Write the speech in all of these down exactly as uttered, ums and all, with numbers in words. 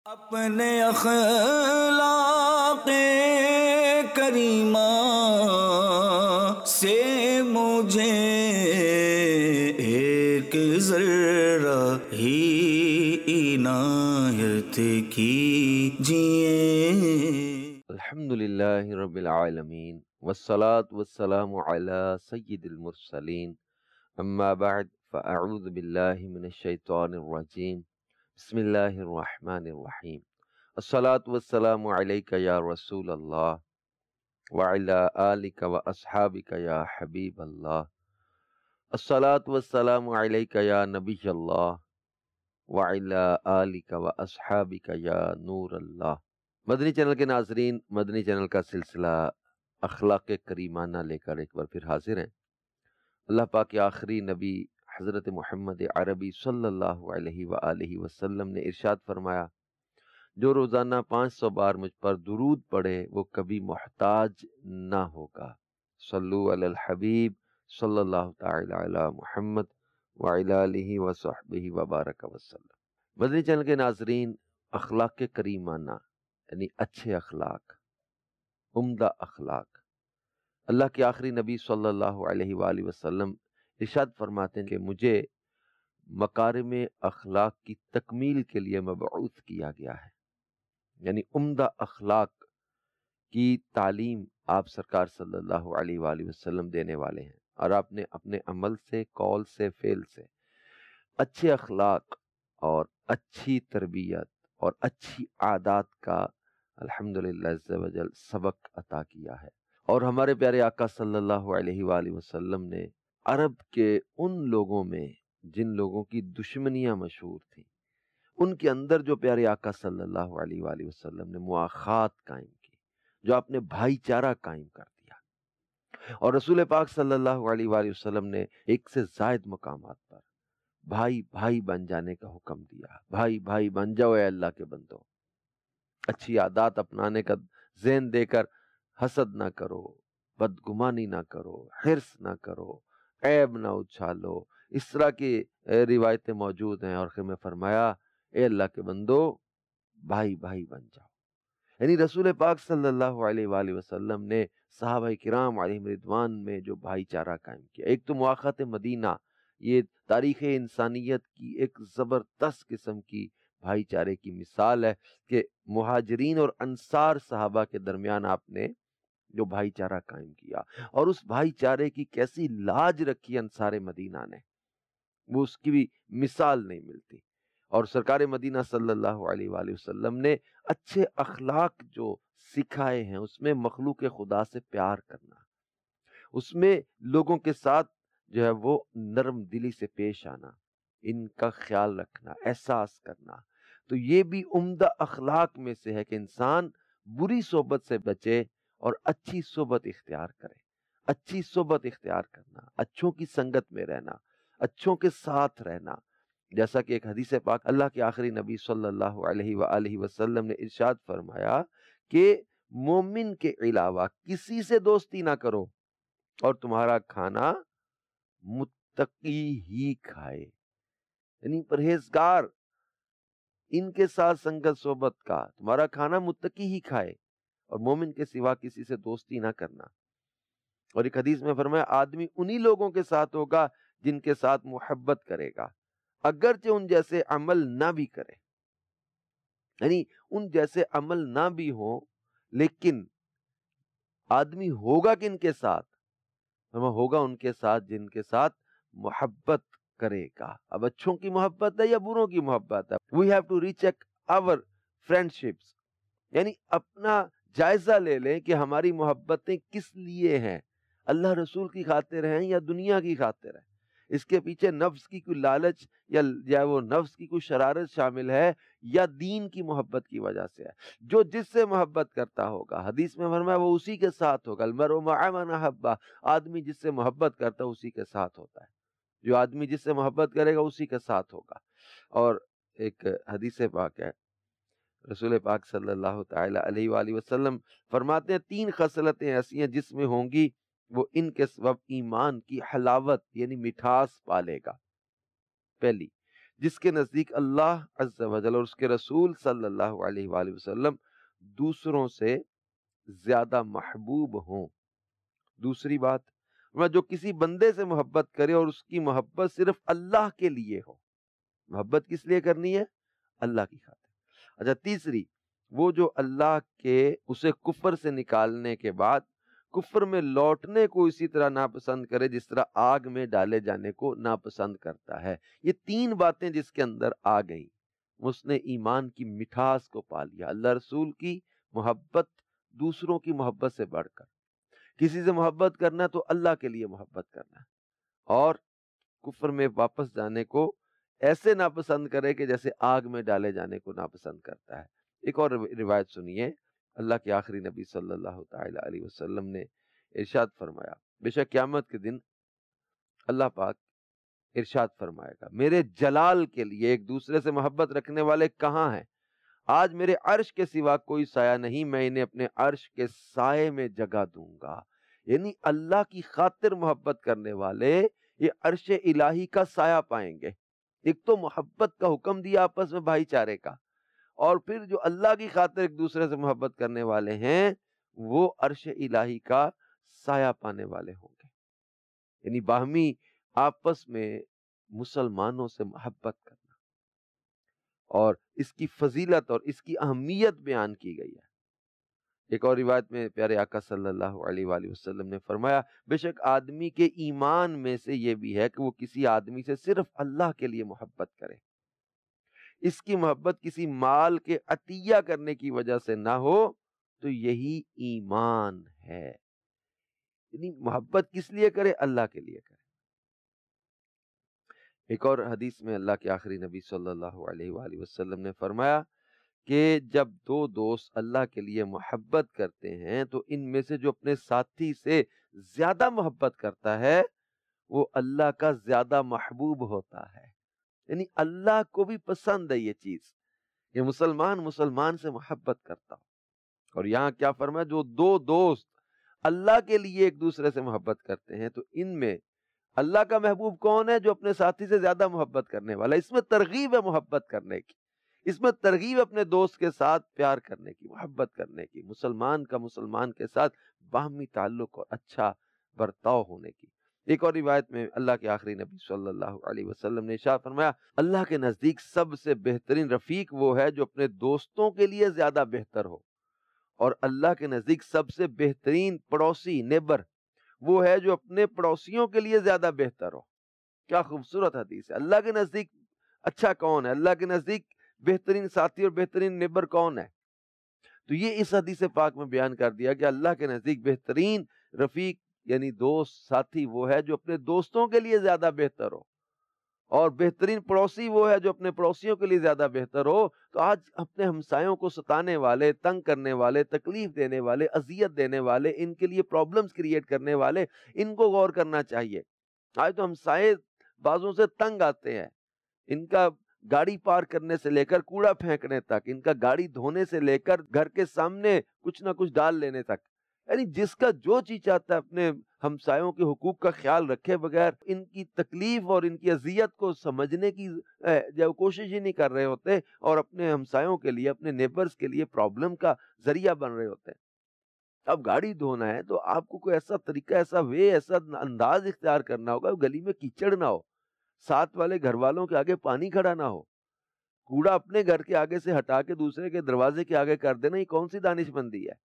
اپنے اخلاق کریمہ سے مجھے ایک ذرہ ہی عنایت کیجئے۔ الحمدللہ رب العالمین والصلاة والسلام علی سید المرسلین، اما بعد فاعوذ باللہ من الشیطان الرجیم، بسم اللہ الرحمن الرحیم۔ الصلاة والسلام علیک یا رسول اللہ وعلی آلک واصحابک یا حبیب اللہ۔ الصلاة والسلام علیک یا نبی اللہ وعلی آلک واصحابک یا نور اللہ۔ مدنی چینل کے ناظرین، مدنی چینل کا سلسلہ اخلاق کریمانہ لے کر ایک بار پھر حاضر ہیں۔ اللہ پاک کے آخری نبی حضرت محمد عربی صلی اللہ علیہ وآلہ وسلم نے ارشاد فرمایا، جو روزانہ پانچ سو بار مجھ پر درود پڑھے وہ کبھی محتاج نہ ہوگا۔ صلو علی الحبیب صلی اللہ تعالی علی محمد وعلی آلہ وصحبہ وبارک وسلم۔ مدنی چینل کے ناظرین، اخلاق کریمانہ یعنی اچھے اخلاق، عمدہ اخلاق۔ اللہ کے آخری نبی صلی اللہ علیہ وآلہ وسلم ارشاد فرماتے ہیں کہ مجھے مکارم اخلاق کی تکمیل کے لیے مبعوث کیا گیا ہے، یعنی عمدہ اخلاق کی تعلیم آپ سرکار صلی اللہ علیہ وآلہ وسلم دینے والے ہیں، اور آپ نے اپنے عمل سے، قول سے، فعل سے اچھے اخلاق اور اچھی تربیت اور اچھی عادات کا الحمدللہ عز و جل سبق عطا کیا ہے۔ اور ہمارے پیارے آقا صلی اللہ علیہ وآلہ وسلم نے عرب کے ان لوگوں میں جن لوگوں کی دشمنیاں مشہور تھیں، ان کے اندر جو پیارے آقا صلی اللہ علیہ وآلہ وسلم نے مواخات قائم کی، جو آپ نے بھائی چارہ قائم کر دیا، اور رسول پاک صلی اللہ علیہ وآلہ وسلم نے ایک سے زائد مقامات پر بھائی بھائی بن جانے کا حکم دیا۔ بھائی بھائی بن جاؤ اے اللہ کے بندو، اچھی عادات اپنانے کا ذہن دے کر حسد نہ کرو، بدگمانی نہ کرو، حرص نہ کرو، عیب نہ اچھالو، اس طرح کی روایتیں موجود ہیں۔ اور پھر میں فرمایا اے اللہ کے بندو بھائی بھائی بن جاؤ، یعنی رسول پاک صلی اللہ علیہ وآلہ وسلم نے صحابہ کرام علیہم رضوان میں جو بھائی چارہ قائم کیا، ایک تو مواخات مدینہ، یہ تاریخ انسانیت کی ایک زبردست قسم کی بھائی چارے کی مثال ہے کہ مہاجرین اور انصار صحابہ کے درمیان آپ نے جو بھائی چارہ قائم کیا، اور اس بھائی چارے کی کیسی لاج رکھی انصار مدینہ نے، وہ اس کی بھی مثال نہیں ملتی۔ اور سرکار مدینہ صلی اللہ علیہ وآلہ وسلم نے اچھے اخلاق جو سکھائے ہیں، اس میں مخلوق خدا سے پیار کرنا، اس میں لوگوں کے ساتھ جو ہے وہ نرم دلی سے پیش آنا، ان کا خیال رکھنا، احساس کرنا، تو یہ بھی عمدہ اخلاق میں سے ہے کہ انسان بری صحبت سے بچے اور اچھی صحبت اختیار کرے۔ اچھی صحبت اختیار کرنا، اچھوں کی سنگت میں رہنا، اچھوں کے ساتھ رہنا، جیسا کہ ایک حدیث پاک اللہ کے آخری نبی صلی اللہ علیہ وآلہ وسلم نے ارشاد فرمایا کہ مومن کے علاوہ کسی سے دوستی نہ کرو اور تمہارا کھانا متقی ہی کھائے، یعنی پرہیزگار، ان کے ساتھ سنگت صحبت کا، تمہارا کھانا متقی ہی کھائے، اور مومن کے سوا کسی سے دوستی نہ کرنا۔ اور ایک حدیث میں فرمایا آدمی انہی لوگوں کے ساتھ ہوگا جن کے ساتھ محبت کرے گا، اگرچہ ان جیسے عمل نہ بھی کرے، یعنی ان جیسے عمل نہ بھی ہوں، لیکن آدمی ہوگا کن کے ساتھ؟ ہوگا ان کے ساتھ جن کے ساتھ محبت کرے گا۔ اب اچھوں کی محبت ہے یا بروں کی محبت ہے؟ We have to recheck our friendships، یعنی اپنا جائزہ لے لیں کہ ہماری محبتیں کس لیے ہیں، اللہ رسول کی خاطر ہیں یا دنیا کی خاطر ہیں؟ اس کے پیچھے نفس کی کوئی لالچ یا یا وہ نفس کی کوئی شرارت شامل ہے یا دین کی محبت کی وجہ سے ہے؟ جو جس سے محبت کرتا ہوگا، حدیث میں فرمایا وہ اسی کے ساتھ ہوگا، المرء مع من احب، آدمی جس سے محبت کرتا ہے اسی کے ساتھ ہوتا ہے، جو آدمی جس سے محبت کرے گا اسی کے ساتھ ہوگا۔ اور ایک حدیث پاک ہے، رسول پاک صلی اللہ تعالی علیہ وآلہ وسلم فرماتے ہیں تین خصلتیں ایسی ہیں جس میں ہوں گی وہ ان کے سبب ایمان کی حلاوت یعنی مٹھاس پالے گا۔ پہلی، جس کے نزدیک اللہ عز و جل اور اس کے رسول صلی اللہ علیہ وآلہ وسلم دوسروں سے زیادہ محبوب ہوں۔ دوسری بات، جو کسی بندے سے محبت کرے اور اس کی محبت صرف اللہ کے لیے ہو۔ محبت کس لیے کرنی ہے؟ اللہ کی خاطر۔ اچھا، تیسری، وہ جو اللہ کے اسے کفر سے نکالنے کے بعد کفر میں لوٹنے کو اسی طرح ناپسند کرے جس طرح آگ میں ڈالے جانے کو ناپسند کرتا ہے۔ یہ تین باتیں جس کے اندر آ گئیں، اس نے ایمان کی مٹھاس کو پا لیا۔ اللہ رسول کی محبت دوسروں کی محبت سے بڑھ کر، کسی سے محبت کرنا تو اللہ کے لیے محبت کرنا، اور کفر میں واپس جانے کو ایسے ناپسند کرے کہ جیسے آگ میں ڈالے جانے کو ناپسند کرتا ہے۔ ایک اور روایت سنیے، اللہ کے آخری نبی صلی اللہ تعالی علیہ وسلم نے ارشاد فرمایا، بے شک قیامت کے دن اللہ پاک ارشاد فرمائے گا، میرے جلال کے لیے ایک دوسرے سے محبت رکھنے والے کہاں ہیں؟ آج میرے عرش کے سوا کوئی سایہ نہیں، میں انہیں اپنے عرش کے سائے میں جگہ دوں گا۔ یعنی اللہ کی خاطر محبت کرنے والے یہ عرش الہی کا سایہ پائیں گے۔ ایک تو محبت کا حکم دیا آپس میں بھائی چارے کا، اور پھر جو اللہ کی خاطر ایک دوسرے سے محبت کرنے والے ہیں وہ عرش الہی کا سایہ پانے والے ہوں گے۔ یعنی باہمی آپس میں مسلمانوں سے محبت کرنا، اور اس کی فضیلت اور اس کی اہمیت بیان کی گئی ہے۔ ایک اور روایت میں پیارے آقا صلی اللہ علیہ وآلہ وسلم نے فرمایا، بے شک آدمی کے ایمان میں سے یہ بھی ہے کہ وہ کسی آدمی سے صرف اللہ کے لیے محبت کرے، اس کی محبت کسی مال کے عطیہ کرنے کی وجہ سے نہ ہو تو یہی ایمان ہے۔ یعنی محبت کس لیے کرے؟ اللہ کے لیے کرے۔ ایک اور حدیث میں اللہ کے آخری نبی صلی اللہ علیہ وآلہ وسلم نے فرمایا کہ جب دو دوست اللہ کے لیے محبت کرتے ہیں تو ان میں سے جو اپنے ساتھی سے زیادہ محبت کرتا ہے وہ اللہ کا زیادہ محبوب ہوتا ہے۔ یعنی اللہ کو بھی پسند ہے یہ چیز کہ مسلمان مسلمان سے محبت کرتا ہو۔ اور یہاں کیا فرمایا؟ جو دو دوست اللہ کے لیے ایک دوسرے سے محبت کرتے ہیں تو ان میں اللہ کا محبوب کون ہے؟ جو اپنے ساتھی سے زیادہ محبت کرنے والا۔ اس میں ترغیب ہے محبت کرنے کی، اس میں ترغیب اپنے دوست کے ساتھ پیار کرنے کی، محبت کرنے کی، مسلمان کا مسلمان کے ساتھ باہمی تعلق اور اچھا برتاؤ ہونے کی۔ ایک اور روایت میں اللہ کے آخری نبی صلی اللہ علیہ وسلم نے ارشاد فرمایا، اللہ کے نزدیک سب سے بہترین رفیق وہ ہے جو اپنے دوستوں کے لیے زیادہ بہتر ہو، اور اللہ کے نزدیک سب سے بہترین پڑوسی نیبر وہ ہے جو اپنے پڑوسیوں کے لیے زیادہ بہتر ہو۔ کیا خوبصورت حدیث ہے! اللہ کے نزدیک اچھا کون ہے؟ اللہ کے نزدیک بہترین ساتھی اور بہترین نیبر کون ہے؟ تو یہ اس حدیث پاک میں بیان کر دیا کہ اللہ کے نزدیک بہترین رفیق یعنی دوست ساتھی وہ ہے جو اپنے دوستوں کے لیے زیادہ بہتر ہو، اور بہترین پڑوسی وہ ہے جو اپنے پڑوسیوں کے لیے زیادہ بہتر ہو۔ تو آج اپنے ہمسایوں کو ستانے والے، تنگ کرنے والے، تکلیف دینے والے، اذیت دینے والے، ان کے لیے پرابلمز کریٹ کرنے والے، ان کو غور کرنا چاہیے۔ آج تو ہمسائے بازوں سے تنگ آتے ہیں، ان کا گاڑی پار کرنے سے لے کر کوڑا پھینکنے تک، ان کا گاڑی دھونے سے لے کر گھر کے سامنے کچھ نہ کچھ ڈال لینے تک، یعنی جس کا جو چیز چاہتا ہے اپنے ہمسایوں کے حقوق کا خیال رکھے بغیر ان کی تکلیف اور ان کی اذیت کو سمجھنے کی جو کوشش ہی نہیں کر رہے ہوتے، اور اپنے ہمسایوں کے لیے، اپنے نیبرز کے لیے پرابلم کا ذریعہ بن رہے ہوتے ہیں۔ اب گاڑی دھونا ہے تو آپ کو کوئی ایسا طریقہ، ایسا وے، ایسا انداز اختیار کرنا ہوگا گلی میں کیچڑ نہ ہو، ساتھ والے گھر والوں کے آگے پانی کھڑا نہ ہو، کوڑا اپنے گھر کے آگے سے ہٹا کے دوسرے کے دروازے کے آگے کر دینا، یہ کون سی دانش مندی ہے؟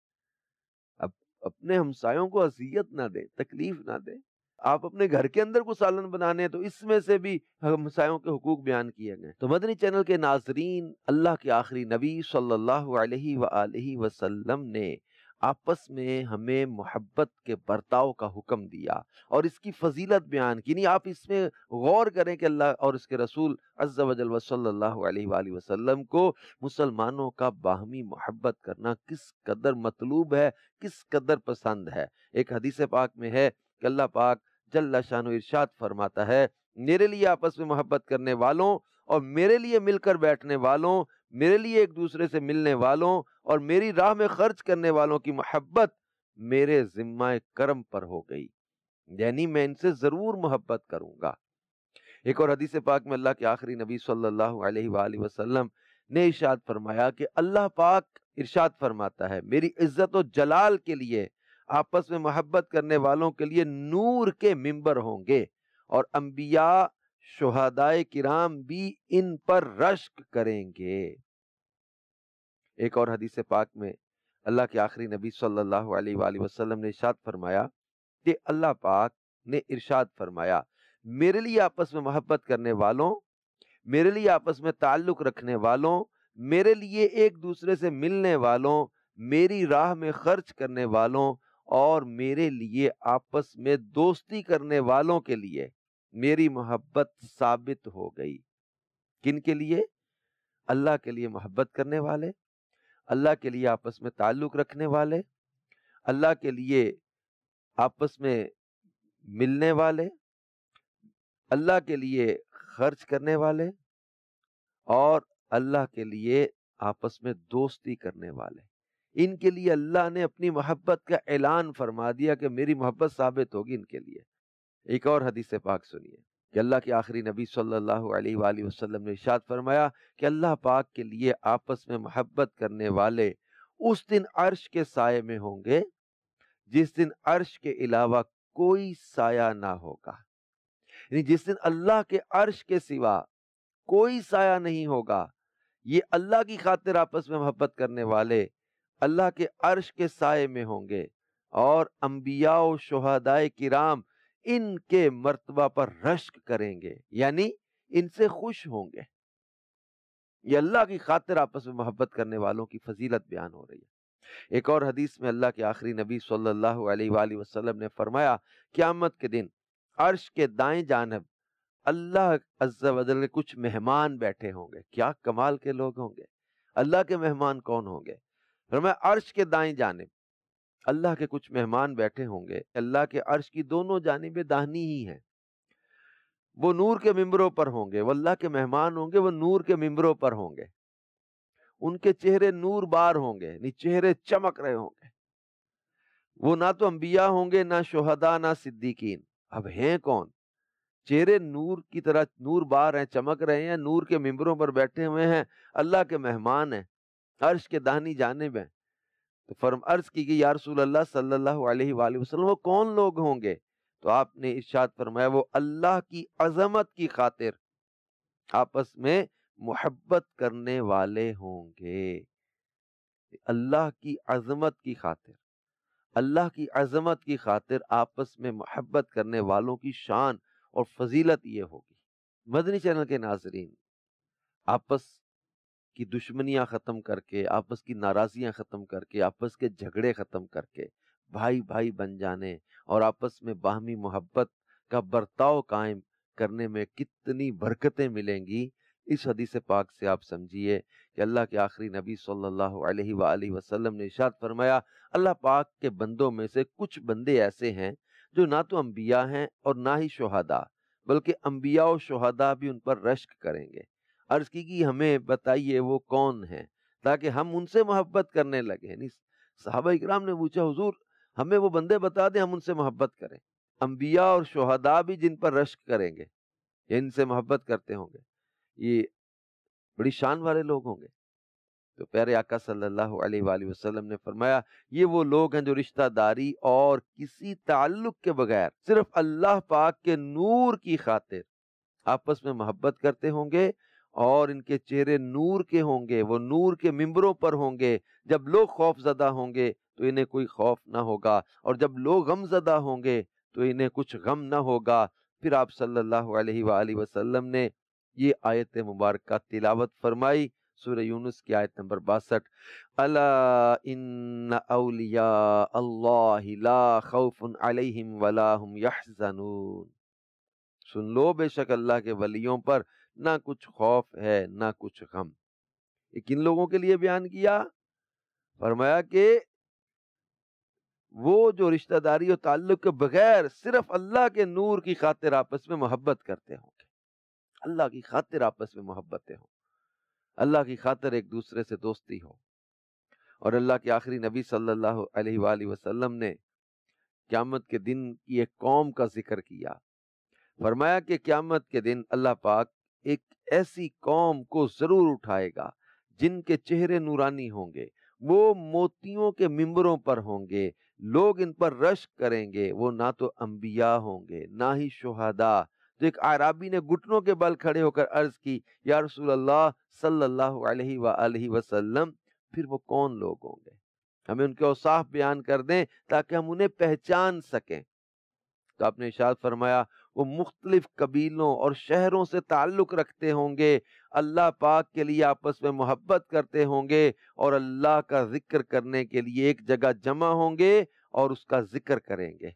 اب اپنے ہمسایوں کو اذیت نہ دیں، تکلیف نہ دیں۔ آپ اپنے گھر کے اندر کو سالن بنانے ہیں تو اس میں سے بھی ہمسایوں کے حقوق بیان کیے گئے۔ تو مدنی چینل کے ناظرین، اللہ کے آخری نبی صلی اللہ علیہ وآلہ وسلم نے آپس میں ہمیں محبت کے برتاؤ کا حکم دیا اور اس کی فضیلت بیان کی۔ نہیں، آپ اس میں غور کریں کہ اللہ اور اس کے رسول عز و جل صلی اللہ علیہ وآلہ وسلم کو مسلمانوں کا باہمی محبت کرنا کس قدر مطلوب ہے، کس قدر پسند ہے۔ ایک حدیث پاک میں ہے کہ اللہ پاک جل شانہ ارشاد فرماتا ہے، میرے لیے آپس میں محبت کرنے والوں اور میرے لیے مل کر بیٹھنے والوں، میرے لیے ایک دوسرے سے ملنے والوں اور میری راہ میں خرچ کرنے والوں کی محبت میرے ذمہ کرم پر ہو گئی، یعنی میں ان سے ضرور محبت کروں گا۔ ایک اور حدیث پاک میں اللہ کے آخری نبی صلی اللہ علیہ وآلہ وسلم نے ارشاد فرمایا کہ اللہ پاک ارشاد فرماتا ہے میری عزت و جلال کے لیے آپس میں محبت کرنے والوں کے لیے نور کے ممبر ہوں گے اور انبیاء شہدائے کرام بھی ان پر رشک کریں گے۔ ایک اور حدیث پاک میں اللہ کے آخری نبی صلی اللہ علیہ وآلہ وسلم نے ارشاد فرمایا کہ اللہ پاک نے ارشاد فرمایا میرے لیے آپس میں محبت کرنے والوں، میرے لیے آپس میں تعلق رکھنے والوں، میرے لیے ایک دوسرے سے ملنے والوں، میری راہ میں خرچ کرنے والوں اور میرے لیے آپس میں دوستی کرنے والوں کے لیے میری محبت ثابت ہو گئی۔ کن کے لیے؟ اللہ کے لیے محبت کرنے والے، اللہ کے لیے آپس میں تعلق رکھنے والے، اللہ کے لیے آپس میں ملنے والے، اللہ کے لیے خرچ کرنے والے اور اللہ کے لیے آپس میں دوستی کرنے والے۔ ان کے لیے اللہ نے اپنی محبت کا اعلان فرما دیا کہ میری محبت ثابت ہوگی ان کے لیے۔ ایک اور حدیث پاک سنیے کہ اللہ کے آخری نبی صلی اللہ علیہ وآلہ وسلم نے ارشاد فرمایا کہ اللہ پاک کے لیے آپس میں محبت کرنے والے اس دن عرش کے سائے میں ہوں گے جس دن عرش کے علاوہ کوئی سایہ نہ ہوگا، یعنی جس دن اللہ کے عرش کے سوا کوئی سایہ نہیں ہوگا۔ یہ اللہ کی خاطر آپس میں محبت کرنے والے اللہ کے عرش کے سائے میں ہوں گے اور انبیاء و شہدائے کرام ان کے مرتبہ پر رشک کریں گے، یعنی ان سے خوش ہوں گے۔ یہ اللہ کی خاطر آپس میں محبت کرنے والوں کی فضیلت بیان ہو رہی ہے۔ ایک اور حدیث میں اللہ کے آخری نبی صلی اللہ علیہ وآلہ وسلم نے فرمایا قیامت کے دن عرش کے دائیں جانب اللہ عز و جل کے کچھ مہمان بیٹھے ہوں گے۔ کیا کمال کے لوگ ہوں گے! اللہ کے مہمان کون ہوں گے؟ فرمایا عرش کے دائیں جانب اللہ کے کچھ مہمان بیٹھے ہوں گے، اللہ کے عرش کی دونوں جانبیں داہنی ہی ہیں، وہ نور کے ممبروں پر ہوں گے، وہ اللہ کے مہمان ہوں گے، وہ نور کے ممبروں پر ہوں گے، ان کے چہرے نور بار ہوں گے، یعنی چہرے چمک رہے ہوں گے۔ وہ نہ تو انبیاء ہوں گے، نہ شہداء، نہ صدیقین۔ اب ہیں کون؟ چہرے نور کی طرح نور بار ہیں، چمک رہے ہیں، نور کے ممبروں پر بیٹھے ہوئے ہیں، اللہ کے مہمان ہیں، عرش کے داہنی جانب ہیں۔ تو فرم عرض کی گئی یا رسول اللہ صلی اللہ علیہ وآلہ وسلم وہ کون لوگ ہوں گے؟ تو آپ نے ارشاد فرمایا وہ اللہ کی عظمت کی خاطر آپس میں محبت کرنے والے ہوں گے۔ اللہ کی عظمت کی خاطر اللہ کی عظمت کی خاطر آپس میں محبت کرنے والوں کی شان اور فضیلت یہ ہوگی۔ مدنی چینل کے ناظرین، آپس کی دشمنیاں ختم کر کے، آپس کی ناراضیاں ختم کر کے، آپس کے جھگڑے ختم کر کے بھائی بھائی بن جانے اور آپس میں باہمی محبت کا برتاؤ قائم کرنے میں کتنی برکتیں ملیں گی، اس حدیث پاک سے آپ سمجھیے کہ اللہ کے آخری نبی صلی اللہ علیہ وآلہ وسلم نے ارشاد فرمایا اللہ پاک کے بندوں میں سے کچھ بندے ایسے ہیں جو نہ تو انبیاء ہیں اور نہ ہی شہداء، بلکہ انبیاء و شہداء بھی ان پر رشک کریں گے۔ عرض کی کہ ہمیں بتائیے وہ کون ہیں تاکہ ہم ان سے محبت کرنے لگے۔ یعنی صحابہ اکرام نے پوچھا حضور ہمیں وہ بندے بتا دیں ہم ان سے محبت کریں۔ انبیاء اور شہداء بھی جن پر رشک کریں گے، ان سے محبت کرتے ہوں گے، یہ بڑی شان والے لوگ ہوں گے۔ تو پیارے آقا صلی اللہ علیہ وآلہ وسلم نے فرمایا یہ وہ لوگ ہیں جو رشتہ داری اور کسی تعلق کے بغیر صرف اللہ پاک کے نور کی خاطر آپس میں محبت کرتے ہوں گے اور ان کے چہرے نور کے ہوں گے، وہ نور کے ممبروں پر ہوں گے۔ جب لوگ خوف زدہ ہوں گے تو انہیں کوئی خوف نہ ہوگا، اور جب لوگ غم زدہ ہوں گے تو انہیں کچھ غم نہ ہوگا۔ پھر آپ صلی اللہ علیہ وآلہ وسلم نے یہ آیت مبارکہ تلاوت فرمائی، سورہ یونس کی آیت نمبر باسٹھ، الا ان اولیاء اللہ لا خوف علیہم ولا ہم یحزنون۔ سن لو بے شک اللہ کے ولیوں پر نہ کچھ خوف ہے نہ کچھ غم۔ یہ کن لوگوں کے لیے بیان کیا؟ فرمایا کہ وہ جو رشتہ داری اور تعلق کے بغیر صرف اللہ کے نور کی خاطر آپس میں محبت کرتے ہوں گے، اللہ کی خاطر آپس میں محبتیں ہوں، اللہ کی خاطر ایک دوسرے سے دوستی ہو۔ اور اللہ کے آخری نبی صلی اللہ علیہ وآلہ وسلم نے قیامت کے دن کی ایک قوم کا ذکر کیا، فرمایا کہ قیامت کے دن اللہ پاک ایک ایسی قوم کو ضرور اٹھائے گا جن کے چہرے نورانی ہوں گے، وہ موتیوں کے ممبروں پر ہوں گے، لوگ ان پر رشک کریں گے، وہ نہ تو انبیاء ہوں گے نہ ہی شہداء۔ تو ایک اعرابی نے گھٹنوں کے بل کھڑے ہو کر عرض کی، یا رسول اللہ صلی اللہ علیہ وآلہ وسلم، پھر وہ کون لوگ ہوں گے؟ ہمیں ان کے اوصاف بیان کر دیں تاکہ ہم انہیں پہچان سکیں۔ تو آپ نے ارشاد فرمایا وہ مختلف قبیلوں اور شہروں سے تعلق رکھتے ہوں گے، اللہ پاک کے لیے آپس میں محبت کرتے ہوں گے اور اللہ کا ذکر کرنے کے لیے ایک جگہ جمع ہوں گے اور اس کا ذکر کریں گے۔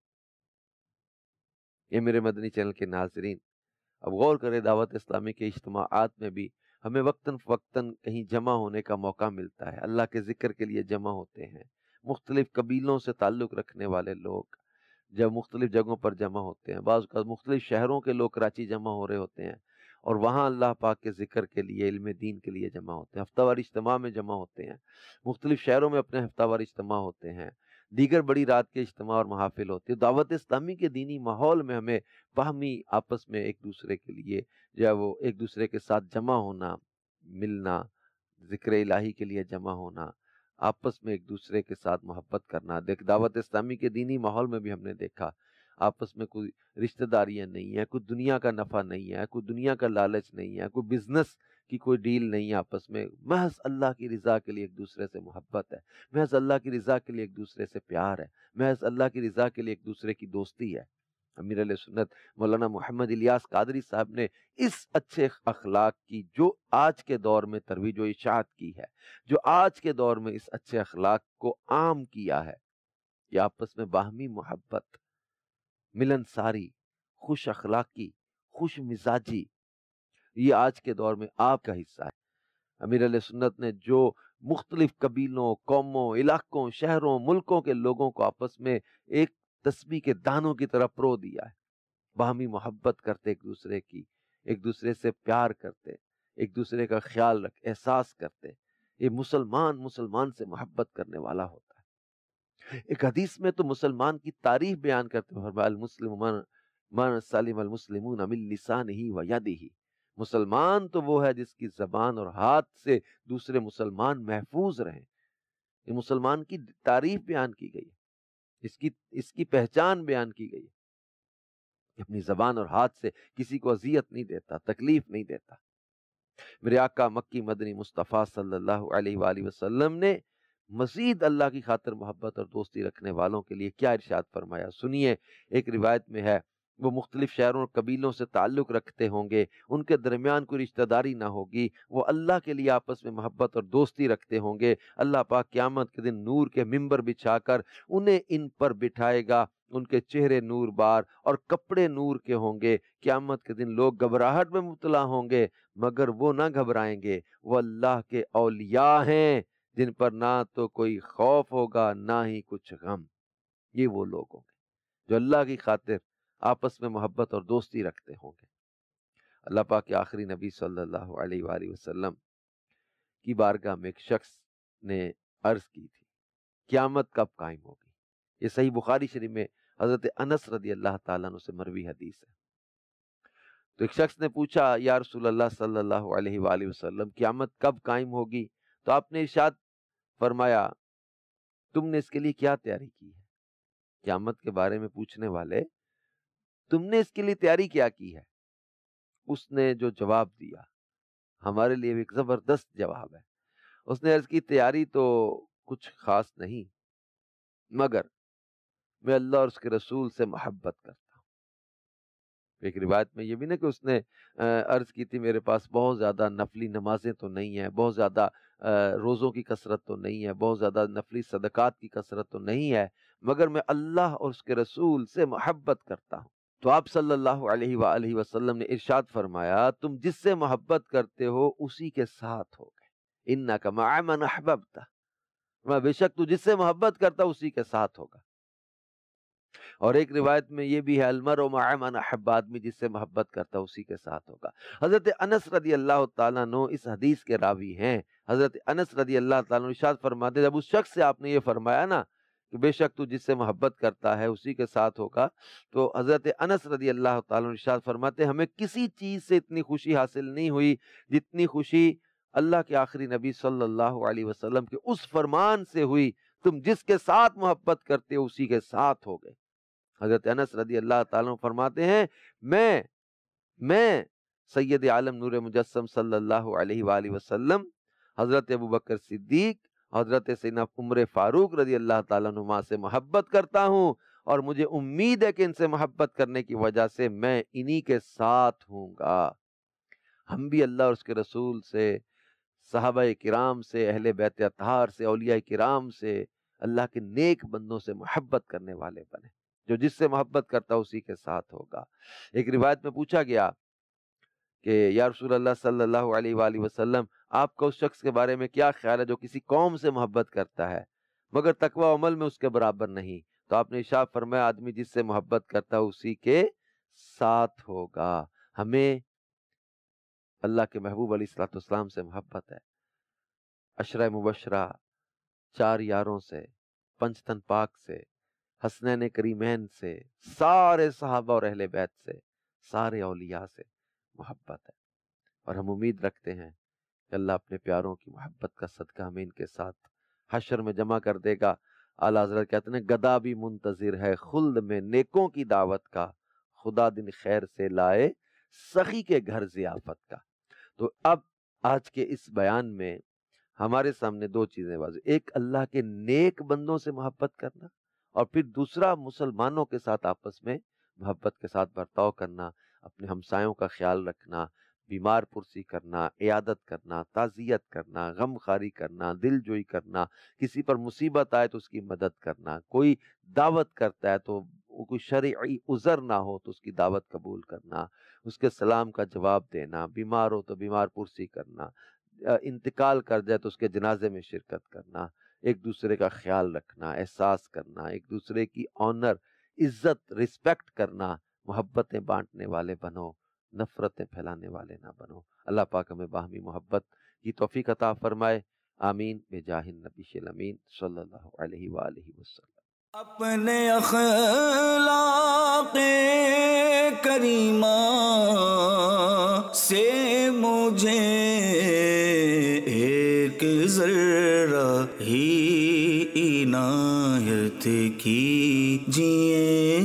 یہ میرے مدنی چینل کے ناظرین، اب غور کریں، دعوت اسلامی کے اجتماعات میں بھی ہمیں وقتاً فوقتاً کہیں جمع ہونے کا موقع ملتا ہے، اللہ کے ذکر کے لیے جمع ہوتے ہیں۔ مختلف قبیلوں سے تعلق رکھنے والے لوگ جب مختلف جگہوں پر جمع ہوتے ہیں، بعض اوقات مختلف شہروں کے لوگ کراچی جمع ہو رہے ہوتے ہیں اور وہاں اللہ پاک کے ذکر کے لیے، علم دین کے لیے جمع ہوتے ہیں، ہفتہ وار اجتماع میں جمع ہوتے ہیں، مختلف شہروں میں اپنے ہفتہ وار اجتماع ہوتے ہیں، دیگر بڑی رات کے اجتماع اور محافل ہوتے ہیں۔ دعوت اسلامی کے دینی ماحول میں ہمیں باہمی آپس میں ایک دوسرے کے لیے جو ہے وہ ایک دوسرے کے ساتھ جمع ہونا، ملنا، ذکر الہی کے لیے جمع ہونا، آپس میں ایک دوسرے کے ساتھ محبت کرنا۔ دیکھ دعوت اسلامی کے دینی ماحول میں بھی ہم نے دیکھا آپس میں کوئی رشتہ داریاں نہیں ہیں، کوئی دنیا کا نفع نہیں ہے، کوئی دنیا کا لالچ نہیں ہے، کوئی بزنس کی کوئی ڈیل نہیں ہے، آپس میں محض اللہ کی رضا کے لیے ایک دوسرے سے محبت ہے، محض اللہ کی رضا کے لیے ایک دوسرے سے پیار ہے، محض اللہ کی رضا کے لیے ایک دوسرے کی دوستی ہے۔ امیر علیہ سنت مولانا محمد الیاس قادری صاحب نے اس اچھے اخلاق کی جو آج کے دور میں ترویج و اشاعت کی ہے، جو آج کے دور میں اس اچھے اخلاق کو عام کیا ہے، یہ آپس میں باہمی محبت، ملنساری، خوش اخلاقی، خوش مزاجی، یہ آج کے دور میں آپ کا حصہ ہے۔ امیر علیہ سنت نے جو مختلف قبیلوں، قوموں، علاقوں، شہروں، ملکوں کے لوگوں کو آپس میں ایک تسبیح کے دانوں کی طرح پرو دیا ہے، باہمی محبت کرتے، ایک دوسرے کی ایک دوسرے سے پیار کرتے، ایک دوسرے کا خیال رکھ احساس کرتے، یہ مسلمان مسلمان سے محبت کرنے والا ہوتا ہے۔ ایک حدیث میں تو مسلمان کی تعریف بیان کرتے ہیں، فرمایا المسلم من من سلم المسلمون من لسانہ و یدہ، مسلمان تو وہ ہے جس کی زبان اور ہاتھ سے دوسرے مسلمان محفوظ رہیں۔ یہ مسلمان کی تعریف بیان کی گئی ہے، اس کی اس کی پہچان بیان کی گئی ہے، اپنی زبان اور ہاتھ سے کسی کو اذیت نہیں دیتا، تکلیف نہیں دیتا۔ میرے آقا مکی مدنی مصطفیٰ صلی اللہ علیہ وآلہ وسلم نے مزید اللہ کی خاطر محبت اور دوستی رکھنے والوں کے لیے کیا ارشاد فرمایا، سنیے۔ ایک روایت میں ہے وہ مختلف شہروں اور قبیلوں سے تعلق رکھتے ہوں گے، ان کے درمیان کوئی رشتہ داری نہ ہوگی، وہ اللہ کے لیے آپس میں محبت اور دوستی رکھتے ہوں گے، اللہ پاک قیامت کے دن نور کے ممبر بچھا کر انہیں ان پر بٹھائے گا، ان کے چہرے نور بار اور کپڑے نور کے ہوں گے۔ قیامت کے دن لوگ گھبراہٹ میں مبتلا ہوں گے، مگر وہ نہ گھبرائیں گے، وہ اللہ کے اولیاء ہیں جن پر نہ تو کوئی خوف ہوگا نہ ہی کچھ غم۔ یہ وہ لوگ ہوں گے جو اللہ کی خاطر آپس میں محبت اور دوستی رکھتے ہوں گے۔ اللہ پاک کے آخری نبی صلی اللہ علیہ وآلہ وسلم کی بارگاہ میں ایک شخص نے عرض کی تھی قیامت کب قائم ہوگی؟ یہ صحیح بخاری شریف میں حضرت انس رضی اللہ تعالیٰ عنہ سے مروی حدیث ہے۔ تو ایک شخص نے پوچھا یا رسول اللہ صلی اللہ علیہ وآلہ وسلم قیامت کب قائم ہوگی؟ تو آپ نے ارشاد فرمایا تم نے اس کے لیے کیا تیاری کی ہے؟ قیامت کے بارے میں پوچھنے والے، تم نے اس کے لیے تیاری کیا کی ہے؟ اس نے جو جواب دیا ہمارے لیے ایک زبردست جواب ہے۔ اس نے عرض کی تیاری تو کچھ خاص نہیں، مگر میں اللہ اور اس کے رسول سے محبت کرتا ہوں۔ ایک روایت میں یہ بھی نہیں کہ اس نے عرض کی تھی میرے پاس بہت زیادہ نفلی نمازیں تو نہیں ہیں، بہت زیادہ روزوں کی کثرت تو نہیں ہے، بہت زیادہ نفلی صدقات کی کثرت تو نہیں ہے، مگر میں اللہ اور اس کے رسول سے محبت کرتا ہوں۔ تو آپ صلی اللہ علیہ وآلہ وسلم نے ارشاد فرمایا تم جس سے محبت کرتے ہو اسی کے ساتھ ہو گئے، انک مع من احببت، بے شک تو جس سے محبت کرتا اسی کے ساتھ ہوگا۔ اور ایک روایت میں یہ بھی ہے المرء مع من احب، آدمی جس سے محبت کرتا اسی کے ساتھ ہوگا۔ حضرت انس رضی اللہ تعالیٰ عنہ اس حدیث کے راوی ہیں۔ حضرت انس رضی اللہ تعالیٰ عنہ ارشاد فرماتے جب اس شخص سے آپ نے یہ فرمایا نا کہ بے شک تو جس سے محبت کرتا ہے اسی کے ساتھ ہوگا۔ تو حضرت انس رضی اللہ تعالیٰ عنہ ارشاد فرماتے ہیں ہمیں کسی چیز سے اتنی خوشی حاصل نہیں ہوئی جتنی خوشی اللہ کے آخری نبی صلی اللہ علیہ وسلم کے اس فرمان سے ہوئی، تم جس کے ساتھ محبت کرتے ہو اسی کے ساتھ ہو گئے۔ حضرت انس رضی اللہ تعالیٰ عنہ فرماتے ہیں میں میں سید عالم نور مجسم صلی اللہ علیہ وآلہ وسلم، حضرت ابوبکر صدیق، حضرت سیدنا عمر فاروق رضی اللہ تعالیٰ عنہما سے محبت کرتا ہوں، اور مجھے امید ہے کہ ان سے محبت کرنے کی وجہ سے میں انہی کے ساتھ ہوں گا۔ ہم بھی اللہ اور اس کے رسول سے، صحابہ کرام سے، اہل بیت اطہار سے، اولیاء کرام سے، اللہ کے نیک بندوں سے محبت کرنے والے بنے، جو جس سے محبت کرتا اسی کے ساتھ ہوگا۔ ایک روایت میں پوچھا گیا کہ یا رسول اللہ صلی اللہ علیہ وآلہ وسلم، آپ کا اس شخص کے بارے میں کیا خیال ہے جو کسی قوم سے محبت کرتا ہے مگر تقوی و عمل میں اس کے برابر نہیں؟ تو آپ نے ارشاد فرمایا آدمی جس سے محبت کرتا ہے اسی کے ساتھ ہوگا۔ ہمیں اللہ کے محبوب علیہ الصلوۃ والسلام سے محبت ہے، عشرہ مبشرہ، چار یاروں سے، پنجتن پاک سے، حسنین کریمین سے، سارے صحابہ اور اہل بیت سے، سارے اولیاء سے محبت ہے، اور ہم امید رکھتے ہیں کہ اللہ اپنے پیاروں کی محبت کا صدقہ ہمیں ان کے ساتھ حشر میں جمع کر دے گا۔ اعلیٰ حضرت کہتے ہیں گدا بھی منتظر ہے خلد میں نیکوں کی دعوت کا، خدا دن خیر سے لائے سخی کے گھر ضیافت کا۔ تو اب آج کے اس بیان میں ہمارے سامنے دو چیزیں واضح، ایک اللہ کے نیک بندوں سے محبت کرنا، اور پھر دوسرا مسلمانوں کے ساتھ آپس میں محبت کے ساتھ برتاؤ کرنا، اپنے ہمسایوں کا خیال رکھنا، بیمار پرسی کرنا، عیادت کرنا، تعزیت کرنا، غم خاری کرنا، دل جوئی کرنا، کسی پر مصیبت آئے تو اس کی مدد کرنا، کوئی دعوت کرتا ہے تو کوئی شرعی عذر نہ ہو تو اس کی دعوت قبول کرنا، اس کے سلام کا جواب دینا، بیمار ہو تو بیمار پرسی کرنا، انتقال کر جائے تو اس کے جنازے میں شرکت کرنا، ایک دوسرے کا خیال رکھنا، احساس کرنا، ایک دوسرے کی آنر، عزت، رسپیکٹ کرنا، محبتیں بانٹنے والے بنو، نفرتیں پھیلانے والے نہ بنو۔ اللہ پاک ہمیں باہمی محبت کی توفیق عطا فرمائے، آمین بجاہ النبی الامین صلی اللہ علیہ وآلہ وسلم۔ اپنے اخلاق کریمہ سے مجھے ایک ذرہ ہی عنایت کیجئے۔